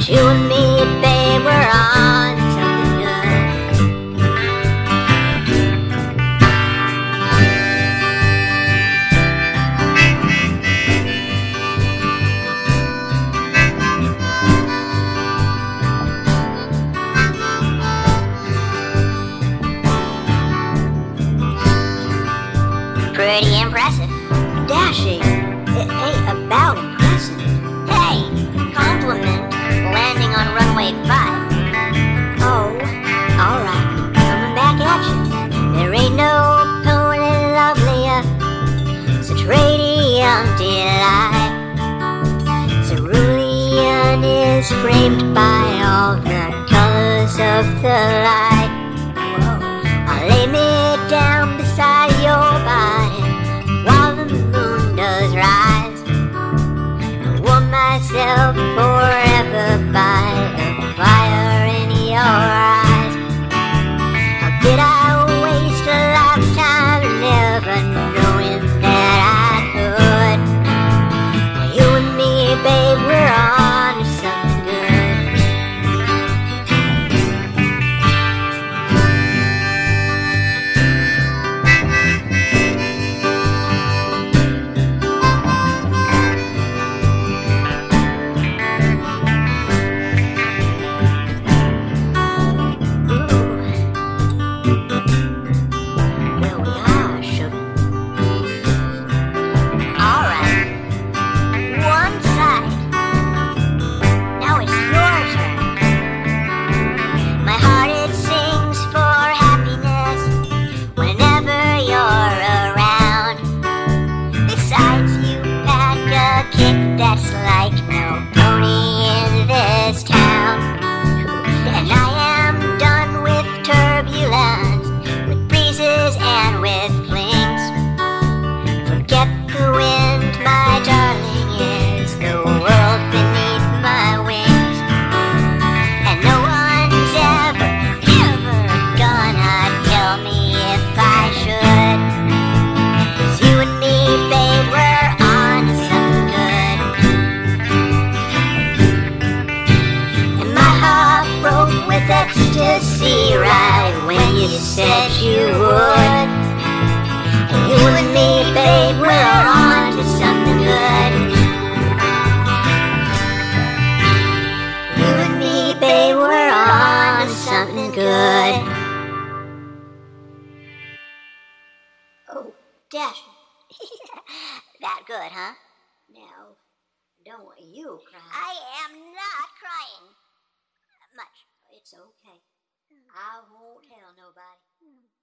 You and me, babe, we're on something good. Pretty impressive. Dashing. Hey, about impressive. Hey, compliment. Landing on runway 5. Oh, alright. Coming back at you. There ain't no pony lovelier. Such radiant delight. Cerulean is framed by all the colors of the light. I'll lay me down beside your body while the moon does rise, and warm myself forever by the fire in your eyes. How did I waste a lifetime never knowing that I could? Well, you and me, babe, we're on to something good. That's like no pony in this town. And I am done with turbulence, with breezes and with flings. Forget the wind, my darling, is the world beneath my wings. And no one's ever gonna tell me if I should. 'Cause you and me, babe, we're on to something good. With ecstasy right when you said you would. And you and me, babe, we're on to something good. You and me, babe, we're on to something good. Oh, Dash. That good, huh? Now, don't want you crying. I am not crying. Much. It's okay. I won't tell nobody.